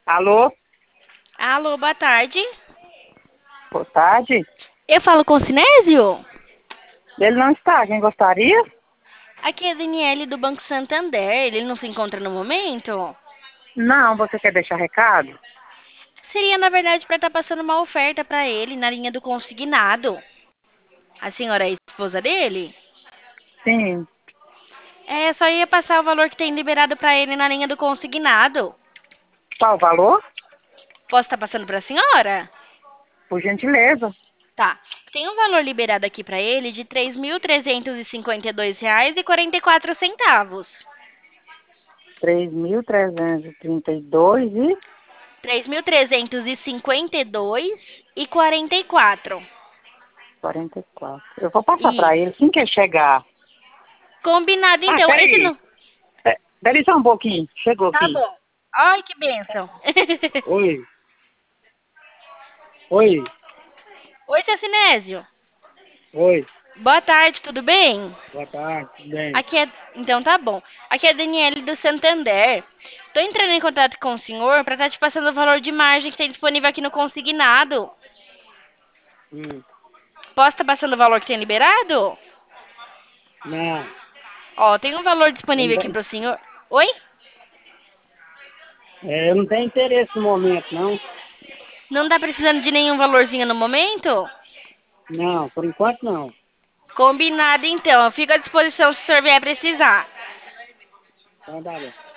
Alô? Alô, boa tarde. Boa tarde. Eu falo com o Sinésio? Ele não está. Quem gostaria? Aqui é a Daniele do Banco Santander. Ele não se encontra no momento? Não, você quer deixar recado? Seria, na verdade, para estar passando uma oferta para ele na linha do consignado. A senhora é a esposa dele? Sim. É, só ia passar o valor que tem liberado para ele na linha do consignado. Qual o valor? Posso estar passando para a senhora? Por gentileza. Tá. Tem um valor liberado aqui para ele de R$ 3.352,44. 3.332 e 3.352,44. 44. Eu vou passar E para ele assim que ele chegar. combinado Ah, então. Esse peraí. não. Peraí só um pouquinho. Chegou Tá aqui. bom. Ai, que bênção. Oi. Oi. Oi, seu Sinésio. Oi. Boa tarde, tudo bem? Boa tarde. Tudo bem? Aqui é. Então tá bom. Aqui é a Daniele do Santander. Tô entrando em contato com o senhor para estar te passando o valor de margem que tem disponível aqui no consignado. Hum. Posso estar passando o valor que tem liberado? Não. Ó, tem um valor Eu não disponível aqui tenho, pro senhor. Oi? eu não tenho interesse no momento, não. Não tá precisando de nenhum valorzinho no momento? Não, por enquanto não. Combinado então. Eu fico à disposição se o senhor vier precisar. Então tá bom.